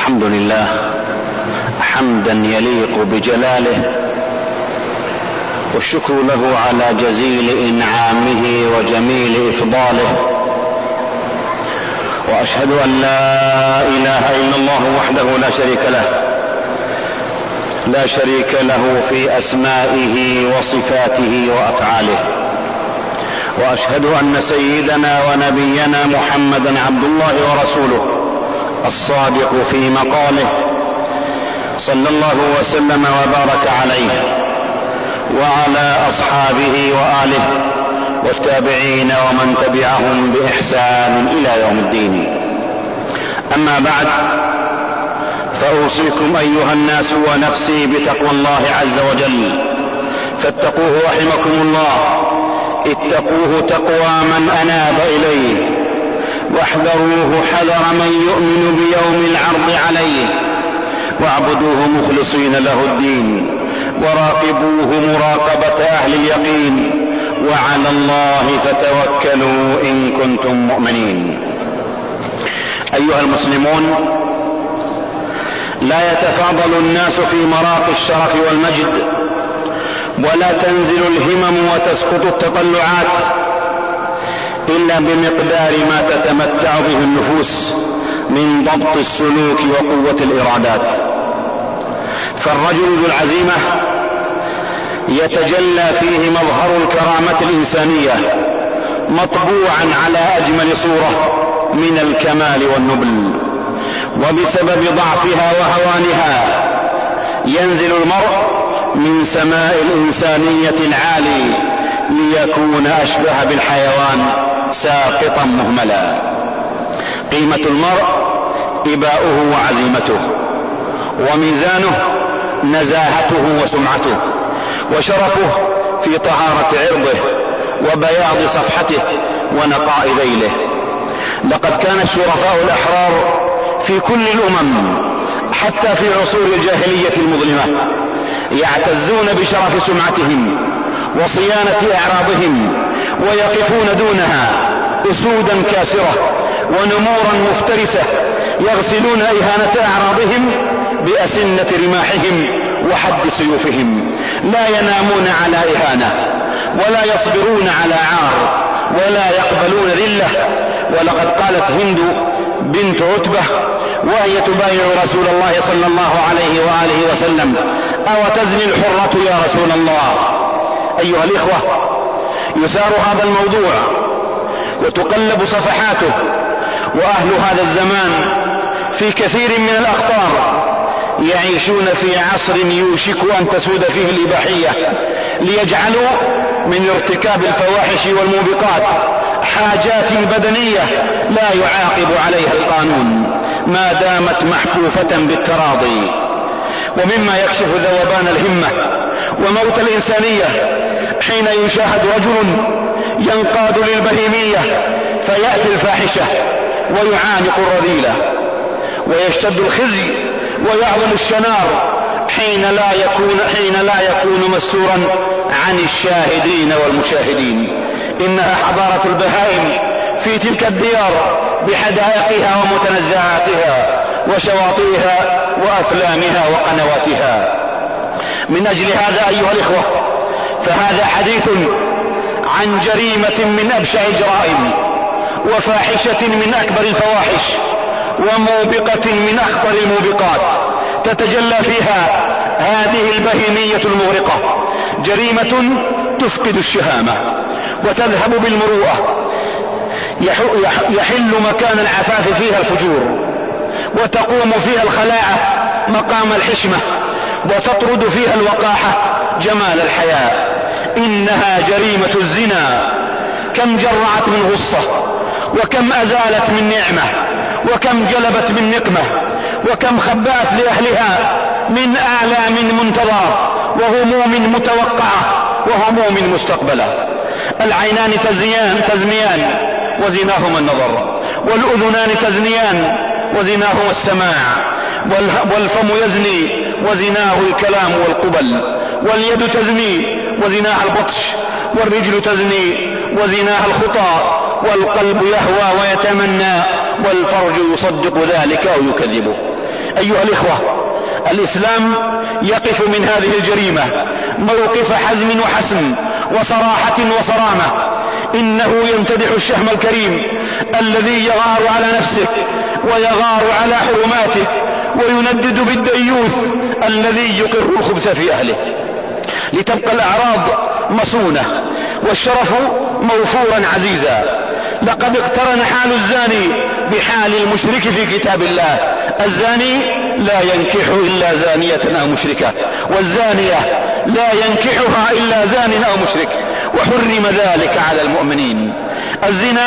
الحمد لله حمدا يليق بجلاله، والشكر له على جزيل إنعامه وجميل إفضاله، وأشهد أن لا إله إلا الله وحده لا شريك له في أسمائه وصفاته وأفعاله، وأشهد أن سيدنا ونبينا محمدا عبد الله ورسوله الصادق في مقاله، صلى الله وسلم وبارك عليه وعلى أصحابه وآله والتابعين ومن تبعهم بإحسان إلى يوم الدين. أما بعد، فأوصيكم أيها الناس ونفسي بتقوى الله عز وجل، فاتقوه رحمكم الله، اتقوه تقوى من أناب إليه، واحذروه حذر من يؤمن بيوم العرض عليه، واعبدوه مخلصين له الدين، وراقبوه مراقبة أهل اليقين، وعلى الله فتوكلوا إن كنتم مؤمنين. أيها المسلمون، لا يتفاضل الناس في مراقي الشرف والمجد، ولا تنزل الهمم وتسقط التطلعات إلا بمقدار ما تتمتع به النفوس من ضبط السلوك وقوة الإرادات. فالرجل ذو العزيمة يتجلى فيه مظهر الكرامة الإنسانية، مطبوعا على أجمل صورة من الكمال والنبل، وبسبب ضعفها وهوانها ينزل المرء من سماء الإنسانية العالي ليكون أشبه بالحيوان ساقطا مهملا. قيمة المرء إباؤه وعزيمته، وميزانه نزاهته وسمعته، وشرفه في طهارة عرضه وبياض صفحته ونقاء ذيله. لقد كان الشرفاء الأحرار في كل الأمم حتى في عصور الجاهلية المظلمة يعتزون بشرف سمعتهم وصيانة أعراضهم، ويقفون دونها أسودا كاسرة ونمورا مفترسة، يغسلون إهانة أعراضهم بأسنة رماحهم وحد سيوفهم، لا ينامون على إهانة، ولا يصبرون على عار، ولا يقبلون ذلة. ولقد قالت هند بنت عتبة وهي تبايع رسول الله صلى الله عليه وآله وسلم: أو تزني الحرة يا رسول الله؟ أيها الإخوة، يثار هذا الموضوع وتقلب صفحاته، وأهل هذا الزمان في كثير من الأخطار يعيشون في عصر يوشك أن تسود فيه الإباحية، ليجعلوا من ارتكاب الفواحش والموبقات حاجات بدنية لا يعاقب عليها القانون ما دامت محفوفة بالتراضي. ومما يكشف ذوبان الهمة وموت الإنسانية حين يشاهد رجل ينقاد للبهيمية فيأتي الفاحشة ويعانق الرذيلة، ويشتد الخزي ويعظم الشنار حين لا يكون مستورا عن الشاهدين والمشاهدين. إنها حضارة البهائم في تلك الديار بحدائقها ومتنزعاتها وشواطئها وأفلامها وقنواتها. من أجل هذا أيها الإخوة، فهذا حديث عن جريمة من أبشع الجرائم، وفاحشة من أكبر الفواحش، وموبقة من أخطر الموبقات تتجلى فيها هذه البهيمية المغرقة. جريمة تفقد الشهامة وتذهب بالمروءة، يحل مكان العفاف فيها الفجور، وتقوم فيها الخلاعة مقام الحشمة، وتطرد فيها الوقاحة جمال الحياة. إنها جريمة الزنا. كم جرعت من غصة، وكم أزالت من نعمة، وكم جلبت من نقمة، وكم خبأت لأهلها من آلام منتظرة وهموم متوقعة وهموم مستقبلة. العينان تزنيان وزناهما النظر، والأذنان تزنيان وزناهما السماع، والفم يزني وزناه الكلام والقبل، واليد تزني وزناها البطش، والرجل تزني وزناها الخطى، والقلب يهوى ويتمنى، والفرج يصدق ذلك أو يكذبه. أيها الإخوة، الإسلام يقف من هذه الجريمة موقف حزم وحسم وصراحة وصرامة. إنه يمتدح الشهم الكريم الذي يغار على نفسه ويغار على حرماته، ويندد بالديوث الذي يقر الخبث في أهله، لتبقى الأعراض مصونة والشرف موفورا عزيزا. لقد اقترن حال الزاني بحال المشرك في كتاب الله. الزاني لا ينكح إلا زانية أو مشركة، والزانية لا ينكحها إلا زان أو مشرك، وحرم ذلك على المؤمنين. الزنا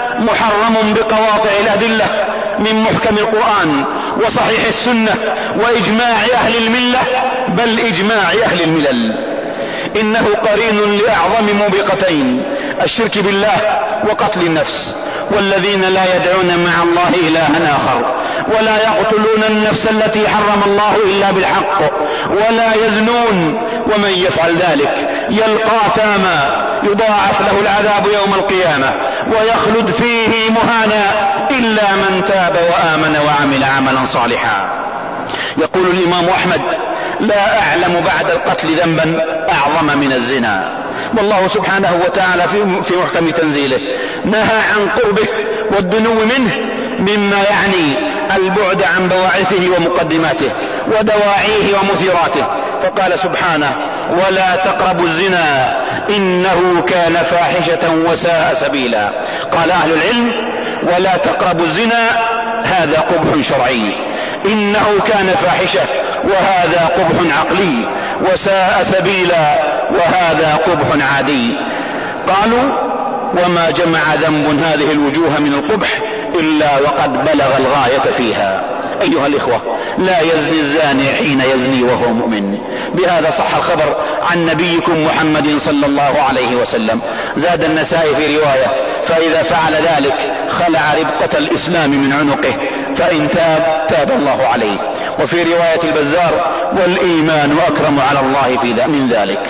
محرم بقواطع الأدلة من محكم القرآن وصحيح السنة وإجماع أهل الملة، بل إجماع أهل الملل. إنه قرين لأعظم موبقتين: الشرك بالله وقتل النفس. والذين لا يدعون مع الله إلها آخر، ولا يقتلون النفس التي حرم الله إلا بالحق، ولا يزنون، ومن يفعل ذلك يلقى ثاما يضاعف له العذاب يوم القيامة ويخلد فيه مهانا إلا من تاب وآمن وعمل عملا صالحا. يقول الإمام أحمد: لا أعلم بعد القتل ذنبا أعظم من الزنا. والله سبحانه وتعالى في محكم تنزيله نهى عن قربه والدنو منه، مما يعني البعد عن بواعثه ومقدماته ودواعيه ومثيراته. فقال سبحانه: ولا تقربوا الزنا إنه كان فاحشة وساء سبيلا. قال أهل العلم: ولا تقربوا الزنا هذا قبح شرعي، إنه كان فاحشة وهذا قبح عقلي، وساء سبيلا وهذا قبح عادي. قالوا: وما جمع ذنب هذه الوجوه من القبح إلا وقد بلغ الغاية فيها. أيها الإخوة، لا يزني الزاني حين يزني وهو مؤمن. بهذا صح الخبر عن نبيكم محمد صلى الله عليه وسلم. زاد النسائي في رواية: فإذا فعل ذلك خلع ربقة الإسلام من عنقه، فإن تاب تاب الله عليه. وفي رواية البزار: والإيمان أكرم على الله من ذلك.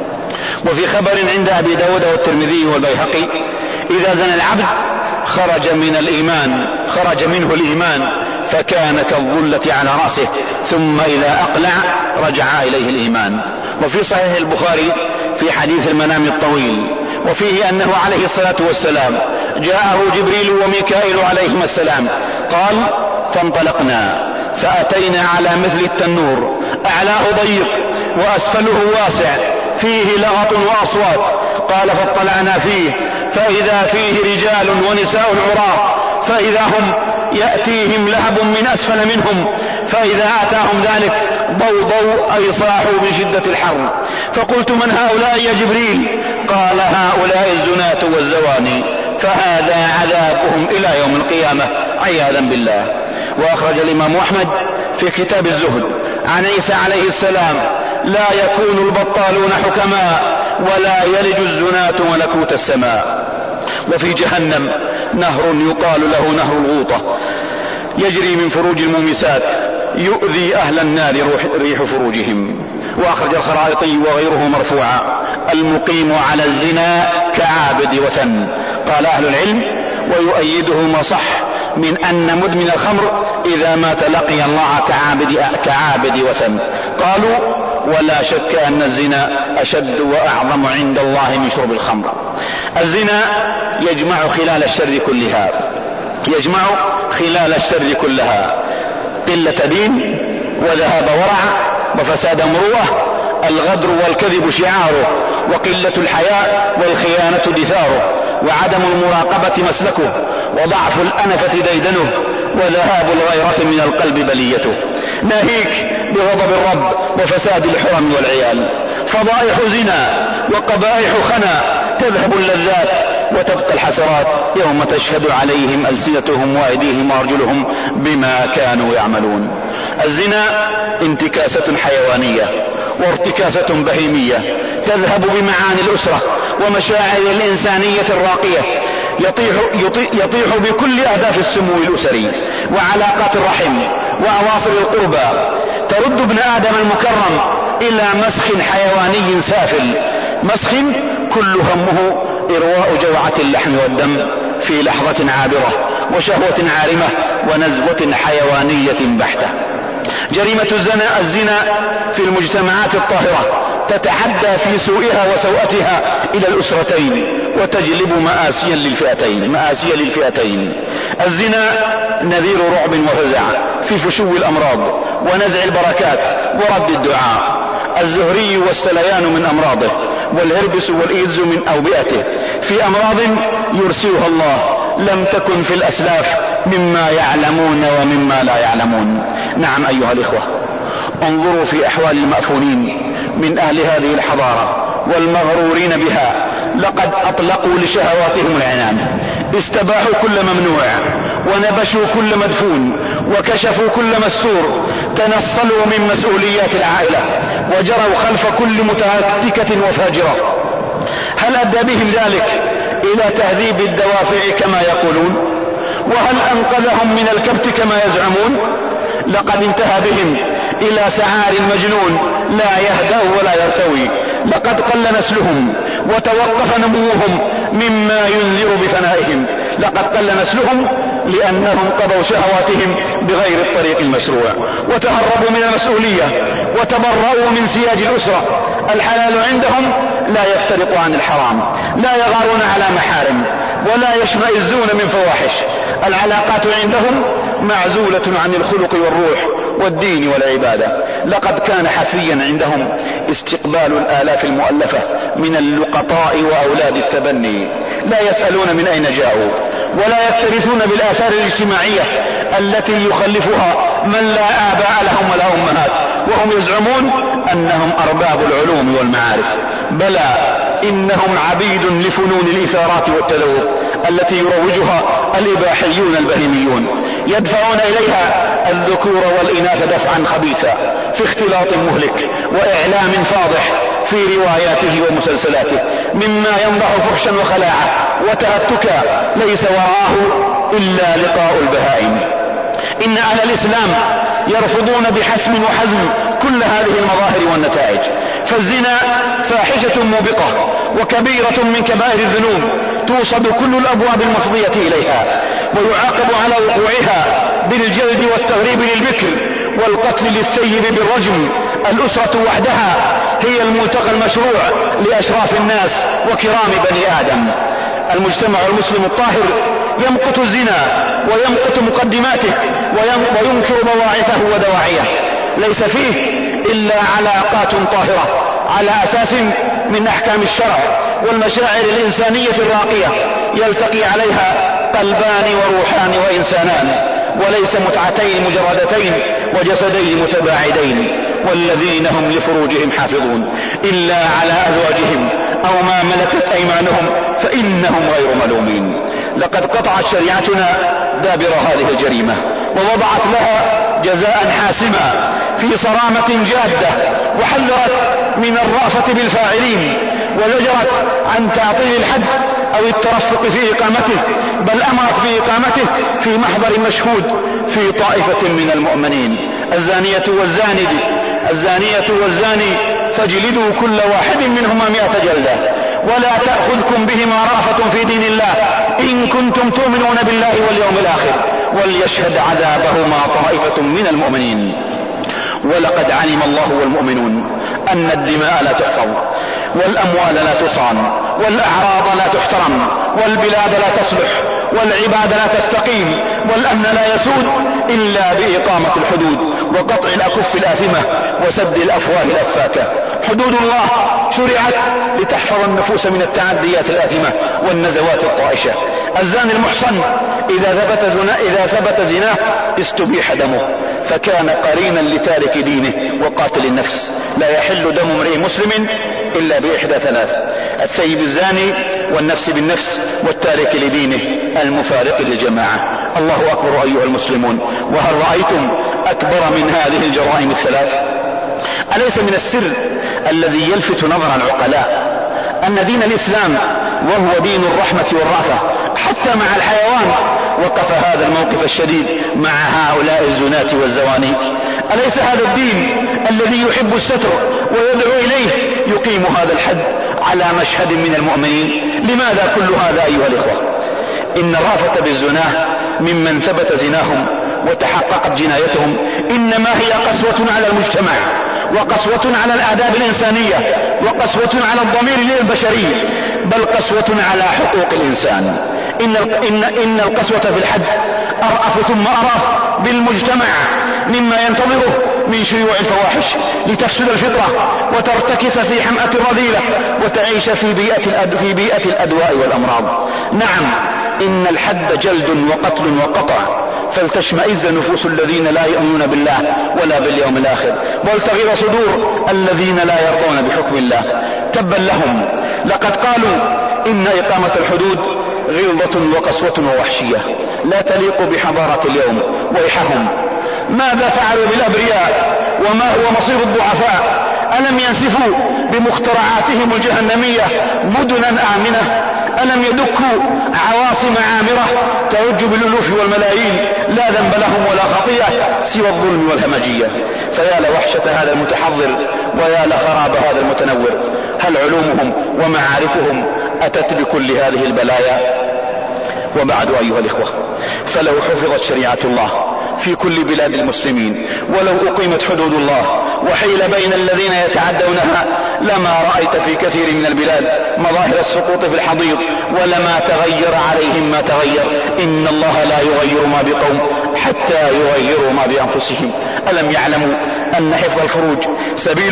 وفي خبر عند أبي داود والترمذي والبيهقي: إذا زنى العبد خرج منه الإيمان فكان كالظلة على رأسه، ثم إذا أقلع رجع إليه الإيمان. وفي صحيح البخاري في حديث المنام الطويل، وفيه أنه عليه الصلاة والسلام جاءه جبريل وميكائيل عليهما السلام، قال: فانطلقنا فأتينا على مثل التنور، أعلاه ضيق وأسفله واسع، فيه لغط وأصوات. قال: فاطلعنا فيه فإذا فيه رجال ونساء عراة، فإذا هم يأتيهم لهب من أسفل منهم، فإذا أتاهم ذلك ضوضوا أي صاحوا من شدة الحر. فقلت: من هؤلاء يا جبريل؟ قال: هؤلاء الزناة والزواني، فهذا عذابهم إلى يوم القيامة عياذا بالله. وأخرج الإمام أحمد في كتاب الزهد عن عيسى عليه السلام: لا يكون البطالون حكماء، ولا يلج الزناة ملكوت السماء. وفي جهنم نهر يقال له نهر الغوطة، يجري من فروج المومسات، يؤذي أهل النار ريح فروجهم. وأخرج الخرائطي وغيره مرفوعا: المقيم على الزنا كعابد وثن. قال أهل العلم: ويؤيده ما صح من أن مدمن الخمر إذا مات لقي الله كعابد وثن. قالوا: ولا شك أن الزنا أشد وأعظم عند الله من شرب الخمر. الزنا يجمع خلال الشر كلها قلة دين وذهاب ورع وفساد مروءة. الغدر والكذب شعاره، وقلة الحياء والخيانة دثاره، وعدم المراقبة مسلكه، وضعف الأنفة ديدنه، وذهاب الغيرة من القلب بليته. ناهيك بغضب الرب وفساد الحرم والعيال. فضائح زنا وقبائح خنا، تذهب اللذات وتبقى الحسرات يوم تشهد عليهم ألسنتهم وأيديهم وأرجلهم بما كانوا يعملون. الزنا انتكاسة حيوانية وارتكاسة بهيمية، تذهب بمعاني الأسرة ومشاعر الإنسانية الراقية، يطيح بكل أهداف السمو الأسري وعلاقات الرحم وأواصر القربى، ترد ابن آدم المكرم إلى مسخ حيواني سافل، مسخ كل همه إرواء جوعة اللحم والدم في لحظة عابرة، وشهوة عارمة، ونزوة حيوانية بحتة. جريمة الزنا في المجتمعات الطاهرة تتعدى في سوءها وسوءتها إلى الأسرتين وتجلب مآسيا للفئتين. الزنا نذير رعب وفزع في فشو الأمراض ونزع البركات ورد الدعاء. الزهري والسليان من أمراضه، والهربس والإيدز من أوبئته، في أمراض يرسلها الله لم تكن في الأسلاف مما يعلمون ومما لا يعلمون. نعم أيها الإخوة، انظروا في أحوال المأفونين من أهل هذه الحضارة والمغرورين بها. لقد أطلقوا لشهواتهم العنان، استباحوا كل ممنوع، ونبشوا كل مدفون، وكشفوا كل مستور، تنصلوا من مسؤوليات العائلة، وجروا خلف كل متهتكة وفاجرة. هل أدى بهم ذلك إلى تهذيب الدوافع كما يقولون؟ وهل أنقذهم من الكبت كما يزعمون؟ لقد انتهى بهم إلى سعار مجنون لا يهدأ ولا يرتوي. لقد قل نسلهم وتوقف نموهم مما ينذر بفنائهم. لقد قل نسلهم لأنهم قضوا شهواتهم بغير الطريق المشروع، وتهربوا من المسؤولية، وتبرؤوا من سياج الأسرة. الحلال عندهم لا يفترق عن الحرام، لا يغارون على محارم، ولا يشمئزون من فواحش. العلاقات عندهم معزولة عن الخلق والروح والدين والعبادة. لقد كان حثيا عندهم استقبال الآلاف المؤلفة من اللقطاء وأولاد التبني، لا يسألون من أين جاءوا، ولا يكترثون بالآثار الاجتماعية التي يخلفها من لا آباء لهم ولا أمهات، وهم يزعمون أنهم أرباب العلوم والمعارف. بلى، إنهم عبيد لفنون الإثارات والتذوق التي يروجها الإباحيون البهيميون، يدفعون إليها الذكور والإناث دفعا خبيثا في اختلاط مهلك وإعلام فاضح في رواياته ومسلسلاته، مما ينضح فحشا وخلاعة وتهتكا ليس وراءه إلا لقاء البهائم. إن أهل الإسلام يرفضون بحسم وحزم كل هذه المظاهر والنتائج، فالزنا فاحشة موبقة وكبيرة من كبائر الذنوب توصد كل الأبواب المفضية إليها، ويعاقب على وقوعها بالجلد والتغريب للبكر والقتل للثيب بالرجم. الأسرة وحدها هي الملتقى المشروع لأشراف الناس وكرام بني آدم. المجتمع المسلم الطاهر يمقت الزنا ويمقت مقدماته وينكر بواعثه ودواعيه. ليس فيه إلا علاقات طاهرة على أساس من أحكام الشرع والمشاعر الإنسانية الراقية يلتقي عليها قلبان وروحان وإنسانان، وليس متعتين مجردتين وجسدين متباعدين. والذين هم لفروجهم حافظون إلا على أزواجهم أو ما ملكت أيمانهم فإنهم غير ملومين. لقد قطعت شريعتنا دابر هذه الجريمة ووضعت لها جزاء حاسما في صرامة جادة، وحذرت من الرأفة بالفاعلين، وزجرت عن تعطيل الحد أو الترفق في إقامته، بل أمرت بإقامته في محضر مشهود في طائفة من المؤمنين. الزانية والزاني فاجلدوا كل واحد منهما 100 جلدة، ولا تأخذكم بهما رأفة في دين الله إن كنتم تؤمنون بالله واليوم الآخر، وليشهد عذابهما طائفة من المؤمنين. ولقد علم الله والمؤمنون أن الدماء لا تحفظ، والأموال لا تصان، والأعراض لا تحترم، والبلاد لا تصلح، والعباد لا تستقيم، والأمن لا يسود إلا بإقامة الحدود وقطع الأكف الآثمة وسد الأفواه الأفاكة. حدود الله شرعت لتحفظ النفوس من التعديات الآثمة والنزوات الطائشة. الزاني المحصن إذا ثبت زناه استبيح دمه، فكان قرينا لتارك دينه وقاتل النفس. لا يحل دم امرئ مسلم إلا بإحدى 3: الثيب الزاني، والنفس بالنفس، والتارك لدينه، المفارق للجماعة. الله أكبر أيها المسلمون، وهل رأيتم أكبر من هذه الجرائم الثلاث؟ أليس من السر الذي يلفت نظر العقلاء أن دين الإسلام وهو دين الرحمة والرأفة حتى مع الحيوان وقف هذا الموقف الشديد مع هؤلاء الزناة والزواني؟ أليس هذا الدين الذي يحب الستر ويدعو إليه يقيم هذا الحد على مشهد من المؤمنين؟ لماذا كل هذا أيها الإخوة؟ إن الرأفة بالزناه ممن ثبت زناهم وتحققت جنايتهم، إنما هي قسوة على المجتمع، وقسوة على الآداب الإنسانية، وقسوة على الضمير البشري، بل قسوة على حقوق الإنسان. إن القسوة في الحد أرأف ثم أرأف بالمجتمع مما ينتظره من شيوع الفواحش، لتفسد الفطرة وترتكس في حمأة الرذيلة وتعيش في بيئة الأدواء والأمراض. نعم، إن الحد جلد وقتل وقطع، فلتشمئز نفوس الذين لا يؤمنون بالله ولا باليوم الآخر، ولتغير صدور الذين لا يرضون بحكم الله. تبا لهم، لقد قالوا إن إقامة الحدود غلظة وقسوة ووحشية لا تليق بحضارة اليوم. ويحهم، ماذا فعلوا بالأبرياء وما هو مصير الضعفاء؟ ألم ينسفوا بمخترعاتهم الجهنمية مدنا آمنة؟ ألم يدكوا عواصم عامرة ترج بالألوف والملايين لا ذنب لهم ولا خطيئة سوى الظلم والهمجية؟ فيا لوحشة هذا المتحضر ويا لخراب هذا المتنور. هل علومهم ومعارفهم أتت بكل هذه البلايا؟ وبعد أيها الإخوة، فلو حفظت شريعة الله في كل بلاد المسلمين، ولو أقيمت حدود الله وحيل بين الذين يتعدونها، لما رأيت في كثير من البلاد مظاهر السقوط في الحضيض، ولما تغير عليهم ما تغير. إن الله لا يغير ما بقوم حتى يغيروا ما بأنفسهم. ألم يعلموا أن حفظ الفروج سبيل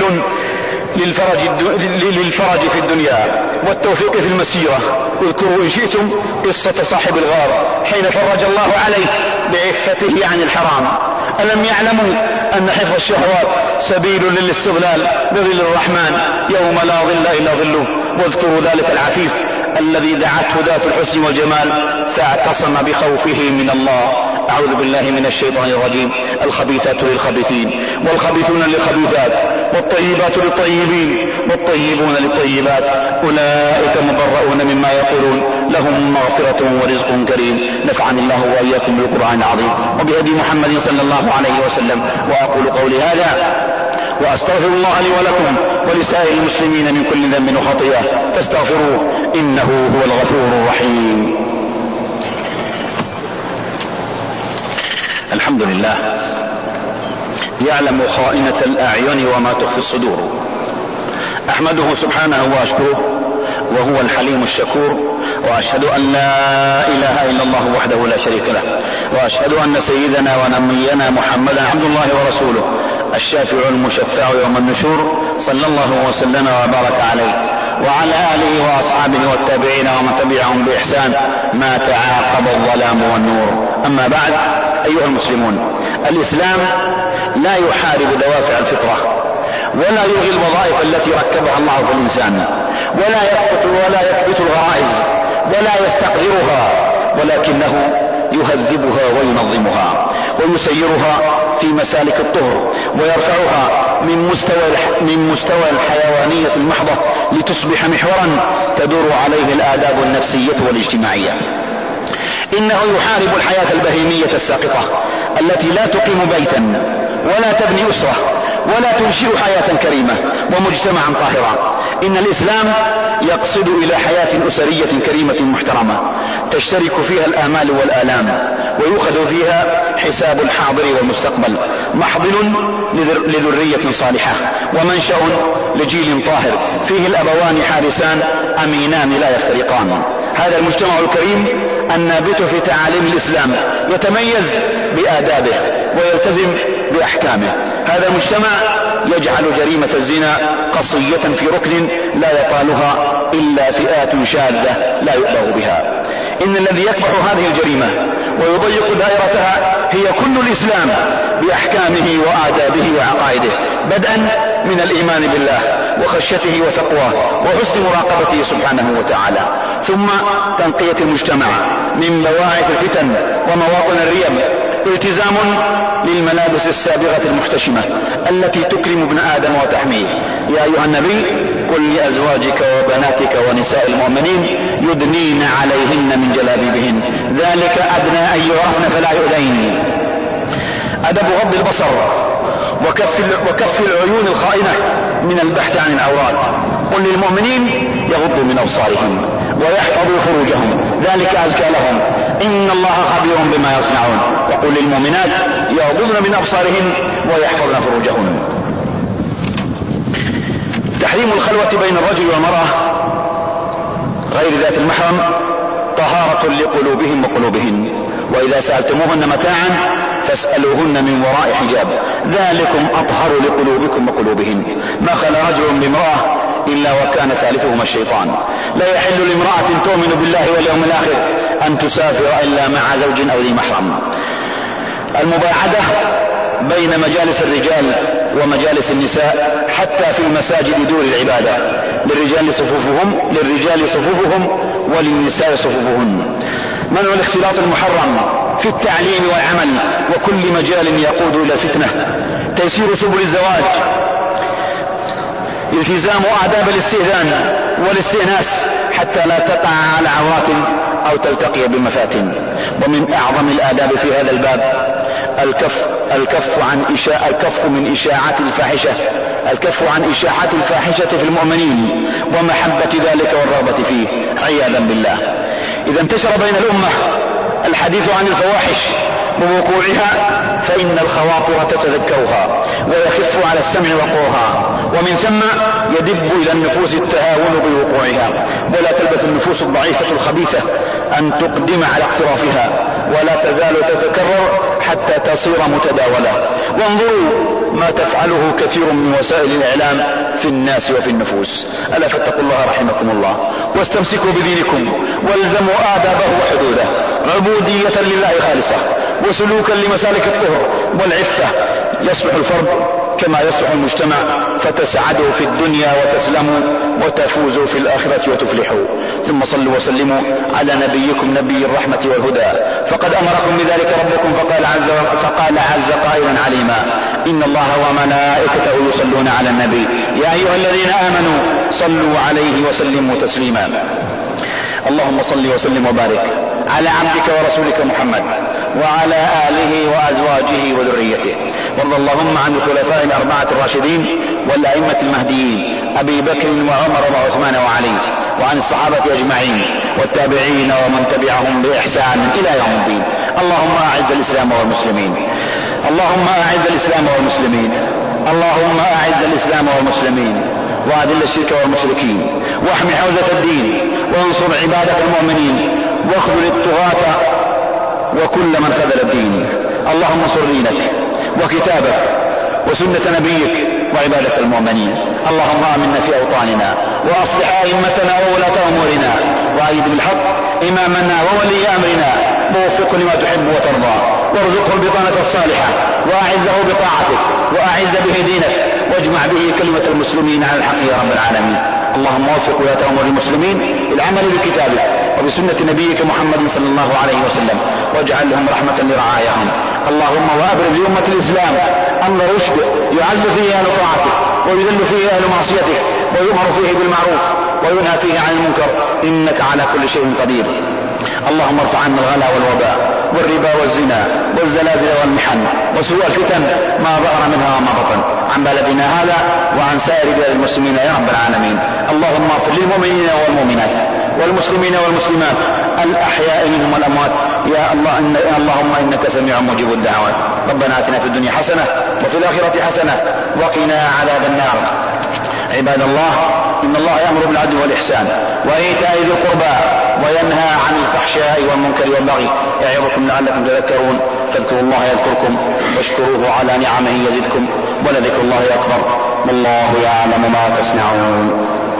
للفرج في الدنيا والتوفيق في المسيرة؟ اذكروا إن شئتم قصة صاحب الغار حين فرج الله عليه بعفته عن الحرام. ألم يعلموا أن حفظ الشهوات سبيل للاستظلال بظل الرحمن يوم لا ظل إلا ظله؟ واذكروا ذلك العفيف الذي دعته ذات الحسن والجمال فاعتصم بخوفه من الله. أعوذ بالله من الشيطان الرجيم. الخبيثات للخبيثين والخبيثون للخبيثات والطيبات للطيبين والطيبون للطيبات أولئك مبرؤون مما يقولون لهم مغفرة ورزق كريم. نفعني الله وإياكم بالقرآن العظيم وبهدي محمد صلى الله عليه وسلم. وأقول قولي هذا وأستغفر الله لي ولكم ولسائر المسلمين من كل ذنب وخطيئة فاستغفروه إنه هو الغفور الرحيم. الحمد لله يعلم خائنة الأعين وما تخفي الصدور. أحمده سبحانه وأشكره وهو الحليم الشكور، وأشهد أن لا إله إلا الله وحده لا شريك له، وأشهد أن سيدنا ونبينا محمدا عبد الله ورسوله الشافع المشفع يوم النشور، صلى الله وسلم وبارك عليه وعلى آله وأصحابه والتابعين ومن تبعهم بإحسان ما تعاقب الظلام والنور. أما بعد، أيها المسلمون، الإسلام لا يحارب دوافع الفطرة ولا يلغي الوظائف التي ركبها الله في الإنسان، ولا يكبت الغرائز ولا يستقذرها، ولكنه يهذبها وينظمها ويسيرها في مسالك الطهر، ويرفعها من مستوى الحيوانية المحضة لتصبح محورا تدور عليه الآداب النفسية والاجتماعية. إنه يحارب الحياة البهيمية الساقطة التي لا تقيم بيتا ولا تبني أسرة ولا تنشئ حياة كريمة ومجتمعا طاهرا. إن الإسلام يقصد إلى حياة أسرية كريمة محترمة تشترك فيها الآمال والآلام، ويؤخذ فيها حساب الحاضر والمستقبل، محضن لذرية صالحة ومنشأ لجيل طاهر فيه الأبوان حارسان أمينان لا يفترقان. هذا المجتمع الكريم النابت في تعاليم الإسلام يتميز بآدابه ويلتزم بأحكامه. هذا المجتمع يجعل جريمة الزنا قصية في ركن لا يطالها إلا فئات شاذة لا يؤبه بها. إن الذي يكبح هذه الجريمة ويضيق دائرتها هي كل الإسلام بأحكامه وآدابه وعقائده، بدءا من الإيمان بالله وخشيته وتقواه وحسن مراقبته سبحانه وتعالى، ثم تنقية المجتمع من بواعث الفتن ومواطن الريب، التزام للملابس السابغة المحتشمة التي تكرم ابن آدم وتحميه. يا أيها النبي قل لأزواجك وبناتك ونساء المؤمنين يدنين عليهن من جلابيبهن ذلك أدنى أن يعرفن فلا يؤذين. أدب غض البصر وكف العيون الخائنة من البحث عن العورات. قل للمؤمنين يغضوا من أبصارهم ويحفظوا فروجهم ذلك أزكى لهم إن الله خبير بما يصنعون. وقل للمؤمنات يغضضن من أبصارهن ويحفظن فروجهن. تحريم الخلوة بين الرجل والمرأة غير ذات المحرم طهارة لقلوبهم وقلوبهن، وإذا سألتموهن متاعا فاسألوهن من وراء حجاب ذلكم أطهر لقلوبكم وقلوبهن. ما خلا رجل بامرأة إلا وكان ثالثهما الشيطان. لا يحل لامرأة تؤمن بالله واليوم الآخر أن تسافر إلا مع زوج أو ذي محرم. المباعدة بين مجالس الرجال ومجالس النساء حتى في المساجد دور العبادة، للرجال صفوفهم وللنساء صفوفهن. منع الاختلاط المحرم في التعليم والعمل وكل مجال يقود إلى الفتنة. تيسير سبل الزواج، التزام آداب الاستئذان والاستئناس حتى لا تقع على عورات أو تلتقي بمفاتن. ومن أعظم الآداب في هذا الباب الكف عن إشاعة الفاحشة في المؤمنين ومحبة ذلك والرغبة فيه عياذا بالله. إذا انتشر بين الأمة الحديث عن الفواحش بوقوعها فإن الخواطر تتذكرها ويخف على السمع وقوعها، ومن ثم يدب إلى النفوس التهاون بوقوعها، ولا تلبث النفوس الضعيفة الخبيثة أن تقدم على اقترافها، ولا تزال تتكرر حتى تصير متداولة. وانظروا ما تفعله كثير من وسائل الإعلام في الناس وفي النفوس. ألا فاتقوا الله رحمكم الله، واستمسكوا بدينكم والزموا آدابه وحدوده عبودية لله خالصة وسلوكا لمسالك الطهر والعفة. يصبح الفرد كما يصلح المجتمع، فتسعدوا في الدنيا وتسلموا وتفوزوا في الآخرة وتفلحوا. ثم صلوا وسلموا على نبيكم نبي الرحمة والهدى، فقد أمركم بذلك ربكم فقال عز قائلا عليما: إن الله وملائكته يصلون على النبي يا أيها الذين آمنوا صلوا عليه وسلموا تسليما. اللهم صل وسلم وبارك على عبدك ورسولك محمد وعلى آله وأزواجه وذريته، وارض اللهم عن الخلفاء الأربعة الراشدين والأئمة المهديين أبي بكر وعمر وعثمان وعلي، وعن الصحابة أجمعين والتابعين ومن تبعهم بإحسان إلى يوم الدين. اللهم أعز الإسلام والمسلمين، اللهم أعز الإسلام والمسلمين، اللهم أعز الإسلام والمسلمين، وأذل الشرك والمشركين، واحم حوزة الدين، وانصر عبادك المؤمنين، واخذل الطغاة وكل من خذل الدين. اللهم انصر دينك وكتابك وسنة نبيك وعبادك المؤمنين. اللهم آمنا في أوطاننا، وأصلح أئمتنا وولاة أمورنا، وأيد بالحق إمامنا وولي أمرنا، ووفقه لما تحب وترضى، وارزقه البطانة الصالحة، وأعزه بطاعتك، وأعز به دينك، واجمع به كلمة المسلمين على الحق يا رب العالمين. اللهم وفق ولاة أمور المسلمين للعمل بكتابك وبسنة نبيك محمد صلى الله عليه وسلم، واجعلهم رحمة لرعاياهم. اللهم وأبرم لأمة الإسلام أمر رشد يعز فيه أهل طاعتك ويذل فيه أهل معصيتك، ويؤمر فيه بالمعروف وينهى فيه عن المنكر، إنك على كل شيء قدير. اللهم ارفع عنا الغلا والوباء والربا والزنا والزلازل والمحن وسوء الفتن ما ظهر منها وما بطن عن بلدنا هذا وعن سائر بلاد المسلمين يا رب العالمين. اللهم اغفر للمؤمنين والمؤمنات والمسلمين والمسلمات الأحياء منهم والأموات يا الله. اللهم إنك سميع مجيب الدعوات. ربنا آتنا في الدنيا حسنة وفي الآخرة حسنة وقنا عذاب النار. عباد الله، إن الله يأمر بالعدل والإحسان وإيتاء ذي القربى وينهى عن الفحشاء والمنكر والبغي يعظكم لعلكم تذكرون. فاذكروا الله يذكركم واشكروه على نعمه يزدكم ولذكر الله أكبر والله يعلم ما تصنعون.